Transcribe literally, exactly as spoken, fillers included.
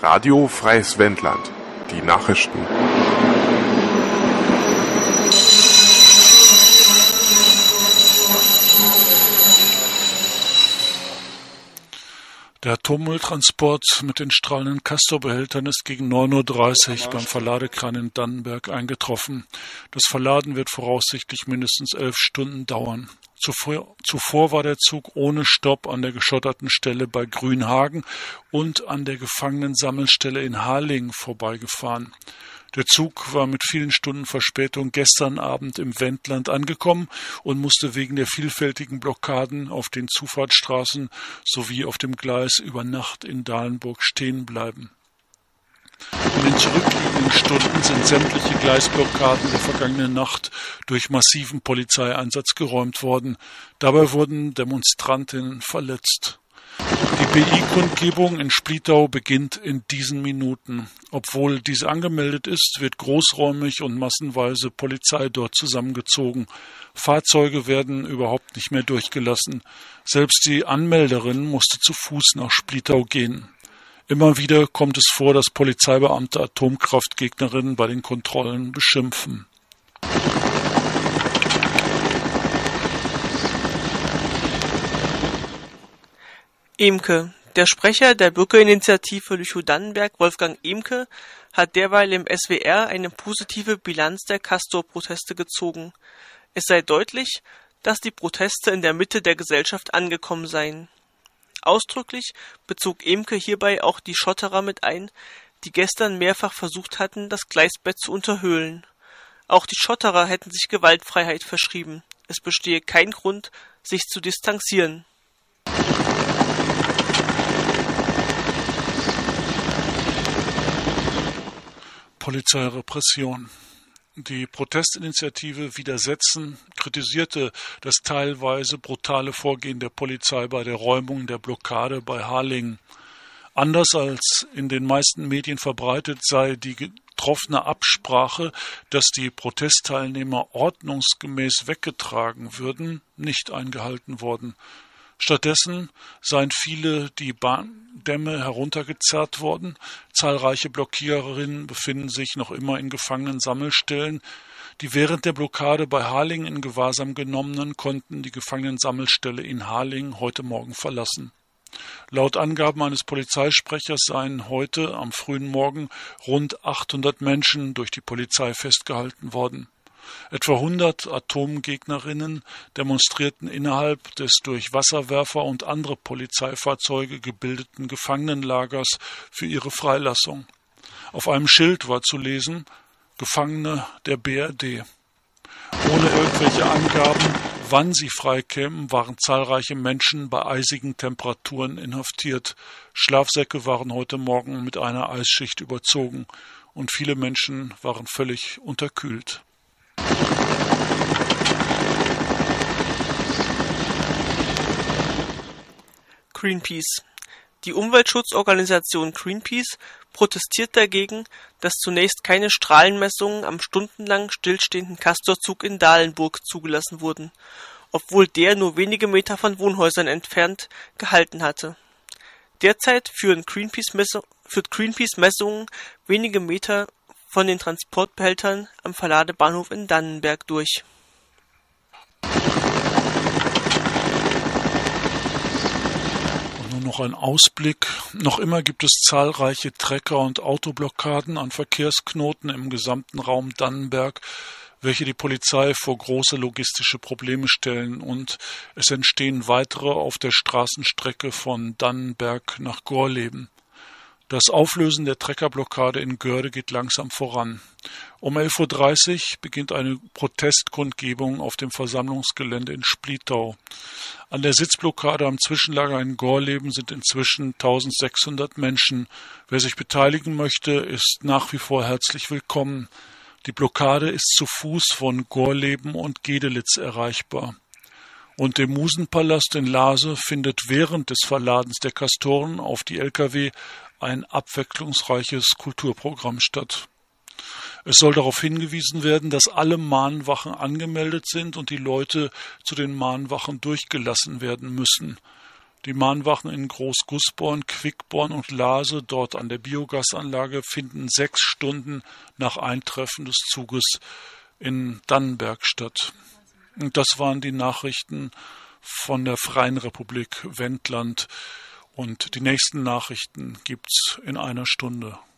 Radio Freies Wendland. Die Nachrichten. Der Atommülltransport mit den strahlenden Castor-Behältern ist gegen neun Uhr dreißig beim Verladekran in Dannenberg eingetroffen. Das Verladen wird voraussichtlich mindestens elf Stunden dauern. Zuvor, zuvor war der Zug ohne Stopp an der geschotterten Stelle bei Grünhagen und an der Gefangenensammelstelle in Harlingen vorbeigefahren. Der Zug war mit vielen Stunden Verspätung gestern Abend im Wendland angekommen und musste wegen der vielfältigen Blockaden auf den Zufahrtsstraßen sowie auf dem Gleis über Nacht in Dahlenburg stehen bleiben. In den zurückliegenden Stunden sind sämtliche Gleisblockaden der vergangenen Nacht durch massiven Polizeieinsatz geräumt worden. Dabei wurden Demonstrantinnen verletzt. Die B I-Kundgebung in Splittau beginnt in diesen Minuten. Obwohl diese angemeldet ist, wird großräumig und massenweise Polizei dort zusammengezogen. Fahrzeuge werden überhaupt nicht mehr durchgelassen. Selbst die Anmelderin musste zu Fuß nach Splittau gehen. Immer wieder kommt es vor, dass Polizeibeamte Atomkraftgegnerinnen bei den Kontrollen beschimpfen. Emke. Der Sprecher der Bürgerinitiative Lüchow-Dannenberg, Wolfgang Emke, hat derweil im S W R eine positive Bilanz der Castor-Proteste gezogen. Es sei deutlich, dass die Proteste in der Mitte der Gesellschaft angekommen seien. Ausdrücklich bezog Emke hierbei auch die Schotterer mit ein, die gestern mehrfach versucht hatten, das Gleisbett zu unterhöhlen. Auch die Schotterer hätten sich Gewaltfreiheit verschrieben. Es bestehe kein Grund, sich zu distanzieren. Polizeirepression. Die Protestinitiative Widersetzen kritisierte das teilweise brutale Vorgehen der Polizei bei der Räumung der Blockade bei Harlingen. Anders als in den meisten Medien verbreitet sei die getroffene Absprache, dass die Protestteilnehmer ordnungsgemäß weggetragen würden, nicht eingehalten worden. Stattdessen seien viele die Bahndämme heruntergezerrt worden. Zahlreiche Blockiererinnen befinden sich noch immer in Gefangenensammelstellen. Die während der Blockade bei Harlingen in Gewahrsam genommenen konnten die Gefangenensammelstelle in Harlingen heute Morgen verlassen. Laut Angaben eines Polizeisprechers seien heute am frühen Morgen rund achthundert Menschen durch die Polizei festgehalten worden. Etwa hundert Atomgegnerinnen demonstrierten innerhalb des durch Wasserwerfer und andere Polizeifahrzeuge gebildeten Gefangenenlagers für ihre Freilassung. Auf einem Schild war zu lesen: Gefangene der B R D. Ohne irgendwelche Angaben, wann sie freikämen, waren zahlreiche Menschen bei eisigen Temperaturen inhaftiert. Schlafsäcke waren heute Morgen mit einer Eisschicht überzogen und viele Menschen waren völlig unterkühlt. Greenpeace. Die Umweltschutzorganisation Greenpeace protestiert dagegen, dass zunächst keine Strahlenmessungen am stundenlang stillstehenden Castorzug in Dahlenburg zugelassen wurden, obwohl der nur wenige Meter von Wohnhäusern entfernt gehalten hatte. Derzeit führen Greenpeace Messung, führt Greenpeace Messungen wenige Meter von den Transportbehältern am Verladebahnhof in Dannenberg durch. Und nun noch ein Ausblick. Noch immer gibt es zahlreiche Trecker- und Autoblockaden an Verkehrsknoten im gesamten Raum Dannenberg, welche die Polizei vor große logistische Probleme stellen, und es entstehen weitere auf der Straßenstrecke von Dannenberg nach Gorleben. Das Auflösen der Treckerblockade in Görde geht langsam voran. Um elf Uhr dreißig beginnt eine Protestkundgebung auf dem Versammlungsgelände in Splittau. An der Sitzblockade am Zwischenlager in Gorleben sind inzwischen eintausendsechshundert Menschen. Wer sich beteiligen möchte, ist nach wie vor herzlich willkommen. Die Blockade ist zu Fuß von Gorleben und Gedelitz erreichbar. Und im Musenpalast in Lase findet während des Verladens der Castoren auf die L K W ein abwechslungsreiches Kulturprogramm statt. Es soll darauf hingewiesen werden, dass alle Mahnwachen angemeldet sind und die Leute zu den Mahnwachen durchgelassen werden müssen. Die Mahnwachen in Groß-Gußborn, Quickborn und Lase, dort an der Biogasanlage, finden sechs Stunden nach Eintreffen des Zuges in Dannenberg statt. Und das waren die Nachrichten von der Freien Republik Wendland. Und die nächsten Nachrichten gibt's in einer Stunde.